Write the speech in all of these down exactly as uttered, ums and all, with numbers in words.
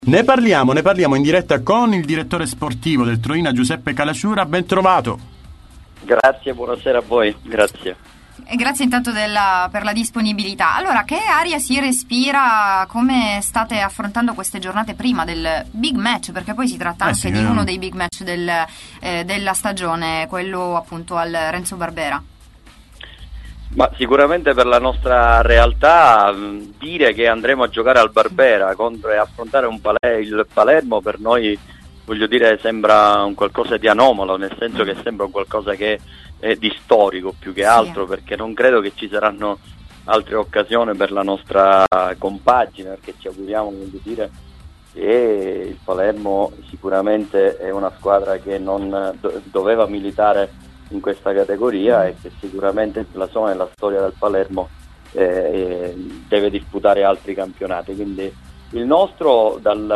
Ne parliamo, ne parliamo in diretta con il direttore sportivo del Troina, Giuseppe Calaciura. Ben trovato. Grazie, buonasera a voi, grazie. E grazie intanto della, per la disponibilità. Allora, che aria si respira? Come state affrontando queste giornate prima del big match? Perché poi si tratta eh anche sì, di eh. uno dei big match del, eh, della stagione, quello appunto al Renzo Barbera. Ma sicuramente per la nostra realtà mh, dire che andremo a giocare al Barbera contro e affrontare un Pale- il Palermo per noi, voglio dire, sembra un qualcosa di anomalo, nel senso che sembra un qualcosa che è di storico più che altro, Sì. perché non credo che ci saranno altre occasioni per la nostra compagine, perché ci auguriamo, voglio dire, che il Palermo sicuramente è una squadra che non do- doveva militare in questa categoria e che sicuramente la somma nella storia del Palermo eh, deve disputare altri campionati, quindi il nostro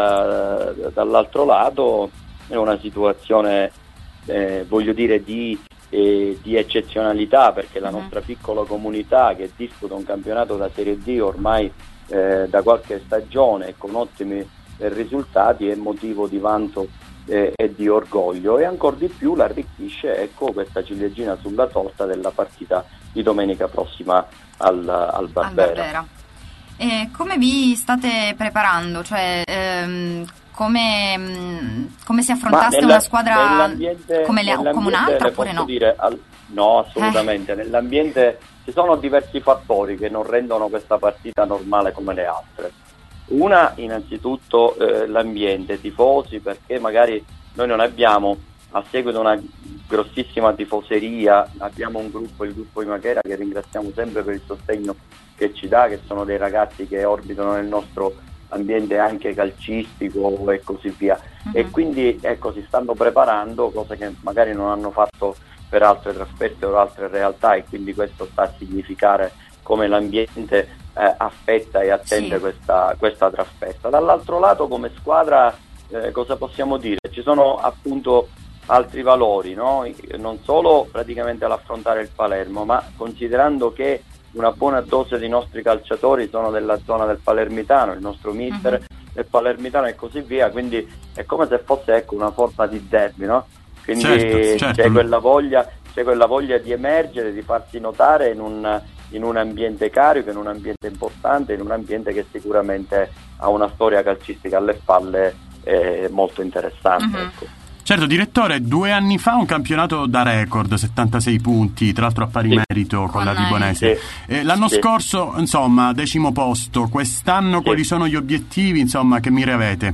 dal, dall'altro lato è una situazione eh, voglio dire di, eh, di eccezionalità, perché la nostra piccola comunità che disputa un campionato da Serie D ormai eh, da qualche stagione e con ottimi eh, risultati è motivo di vanto E, e di orgoglio, e ancora di più l'arricchisce, ecco, questa ciliegina sulla torta della partita di domenica prossima al, al Barbera. Al Barbera. E come vi state preparando? Cioè, ehm, come, mh, come se affrontaste nella, una squadra nell'ambiente, come, le, nell'ambiente come un'altra le oppure posso no? dire, al, no, assolutamente. Eh. Nell'ambiente ci sono diversi fattori che non rendono questa partita normale come le altre. Una, innanzitutto eh, l'ambiente, tifosi, perché magari noi non abbiamo, a seguito di una grossissima tifoseria, abbiamo un gruppo, il gruppo di Machera, che ringraziamo sempre per il sostegno che ci dà, che sono dei ragazzi che orbitano nel nostro ambiente anche calcistico e così via. Uh-huh. E quindi ecco, si stanno preparando, cose che magari non hanno fatto per altre trasferte o altre realtà, e quindi questo sta a significare come l'ambiente Eh, aspetta e attende sì. questa, questa trasferta. Dall'altro lato, come squadra, eh, cosa possiamo dire? Ci sono appunto altri valori, no? Non solo praticamente all'affrontare il Palermo, ma considerando che una buona dose dei nostri calciatori sono della zona del palermitano, il nostro mister uh-huh. del palermitano e così via, quindi è come se fosse, ecco, una forma di derby, no? Quindi certo, certo. c'è quella voglia, c'è quella voglia di emergere, di farsi notare in un in un ambiente carico, in un ambiente importante, in un ambiente che sicuramente ha una storia calcistica alle spalle eh, molto interessante. Uh-huh. Ecco. Certo, direttore, due anni fa un campionato da record, settantasei punti, tra l'altro a pari sì. merito con, con la Vibonese. Sì. Eh, l'anno sì. scorso, insomma, decimo posto. Quest'anno sì. quali sono gli obiettivi, insomma, che mire avete?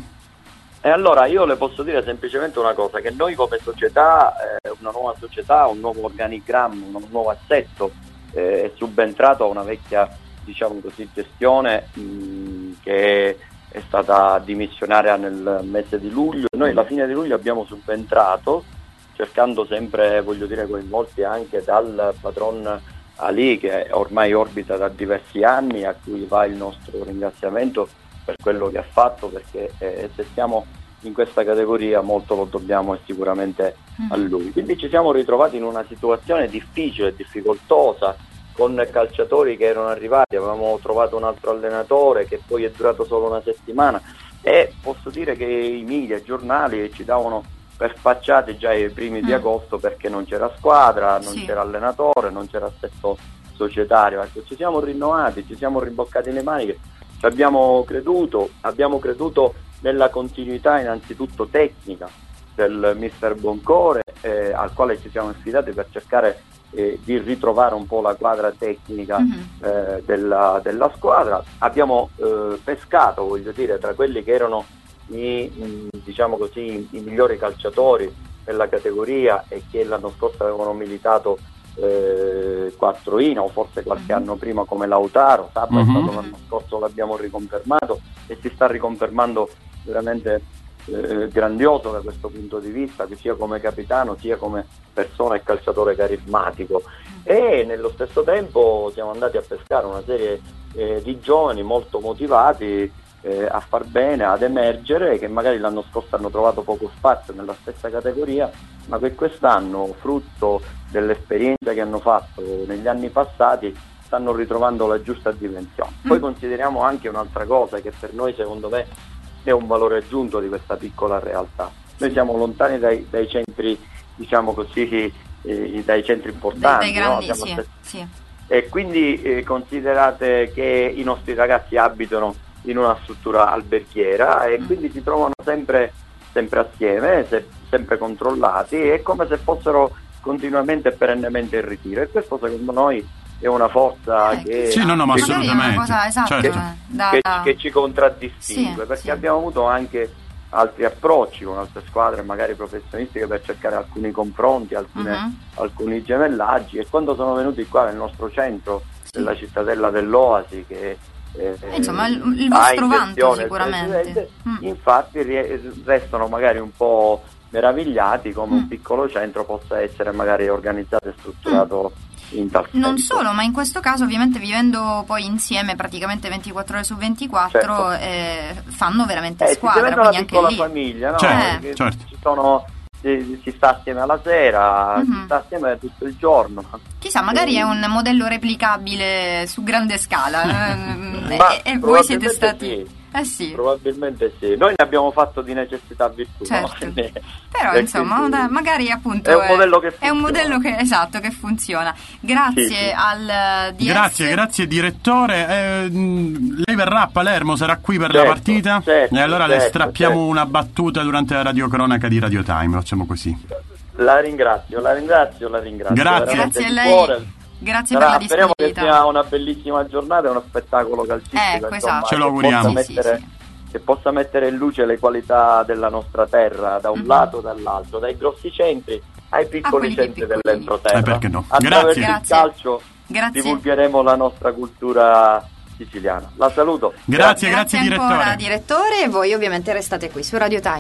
E allora io le posso dire semplicemente una cosa, che noi come società, eh, una nuova società, un nuovo organigramma, un nuovo assetto, Eh, è subentrato a una vecchia, diciamo così, gestione mh, che è stata dimissionaria nel mese di luglio. Noi alla fine di luglio abbiamo subentrato, cercando sempre, voglio dire, coinvolti anche dal patron Ali, che ormai orbita da diversi anni, a cui va il nostro ringraziamento per quello che ha fatto, perché eh, se siamo in questa categoria molto lo dobbiamo sicuramente a lui. Quindi ci siamo ritrovati in una situazione difficile, difficoltosa, con calciatori che erano arrivati, avevamo trovato un altro allenatore che poi è durato solo una settimana, e posso dire che i media, i giornali ci davano per spacciati già i primi mm. di agosto, perché non c'era squadra, non sì. c'era allenatore, non c'era assetto societario. Ecco, ci siamo rinnovati, ci siamo rimboccati le maniche, ci abbiamo creduto, abbiamo creduto nella continuità innanzitutto tecnica del mister Boncore, eh, al quale ci siamo affidati per cercare eh, di ritrovare un po' la quadra tecnica mm-hmm. eh, della, della squadra. Abbiamo eh, pescato, voglio dire, tra quelli che erano i, mh, diciamo così, i migliori calciatori della categoria e che l'anno scorso avevano militato eh, quattro in o forse qualche mm-hmm. anno prima, come Lautaro. Sabba mm-hmm. è stato l'anno scorso, l'abbiamo riconfermato e si sta riconfermando veramente eh, grandioso da questo punto di vista, che sia come capitano sia come persona e calciatore carismatico. E nello stesso tempo siamo andati a pescare una serie eh, di giovani molto motivati eh, a far bene, ad emergere, che magari l'anno scorso hanno trovato poco spazio nella stessa categoria, ma che quest'anno, frutto dell'esperienza che hanno fatto negli anni passati, stanno ritrovando la giusta dimensione. Poi consideriamo anche un'altra cosa che per noi, secondo me, è un valore aggiunto di questa piccola realtà. Noi siamo lontani dai, dai centri, diciamo così, eh, dai centri importanti, dai, dai grandi, no? sì, stati... sì. E quindi eh, considerate che i nostri ragazzi abitano in una struttura alberghiera e mm. quindi si trovano sempre, sempre assieme, se, sempre controllati, è come se fossero continuamente e perennemente in ritiro, e questo secondo noi è una forza eh, che, sì, no, no, ma che, assolutamente. Cosa, esatto, certo. che, da... che, che ci contraddistingue, sì, perché sì. abbiamo avuto anche altri approcci con altre squadre magari professionistiche per cercare alcuni confronti, alcune, uh-huh. alcuni gemellaggi, e quando sono venuti qua nel nostro centro, sì. della cittadella dell'Oasi, che eh, insomma il, il vostro vanto sicuramente, mm. infatti restano magari un po' meravigliati come mm. un piccolo centro possa essere magari organizzato e strutturato mm. in tal senso. Non solo, ma in questo caso ovviamente vivendo poi insieme praticamente ventiquattro ore su ventiquattro, certo. eh, fanno veramente eh, squadra, si quindi una piccola anche lì famiglia, no? certo, eh. certo. Ci sono, si, si sta assieme alla sera, mm-hmm. si sta assieme tutto il giorno. Chissà, magari è un modello replicabile su grande scala. Ma e, e voi siete stati... Sì. Eh sì. Probabilmente sì. Noi ne abbiamo fatto di necessità virtù. Certo. No? Però insomma, quindi... magari appunto è un modello che funziona. È un modello che, esatto, che funziona. Grazie sì, sì. al D S. Grazie, grazie direttore. Eh, lei verrà a Palermo, sarà qui per certo, la partita? Certo, e allora certo, le strappiamo certo. una battuta durante la radiocronaca di Radio Time, facciamo così. La ringrazio, la ringrazio, la ringrazio. Grazie, grazie a lei. Cuore. Grazie Sarà, per la disponibilità. Speriamo che sia una bellissima giornata e uno spettacolo calcistico. Ecco, esatto. Ce lo auguriamo. Possa mettere, sì, sì. che possa mettere in luce le qualità della nostra terra da un mm-hmm. lato e dall'altro, dai grossi centri ai piccoli centri dell'entroterra. Eh, perché no? Attraverso Grazie. il calcio grazie. divulgheremo la nostra cultura siciliana. La saluto. Grazie, grazie, grazie direttore. Ancora, direttore, e voi ovviamente restate qui su Radio Time.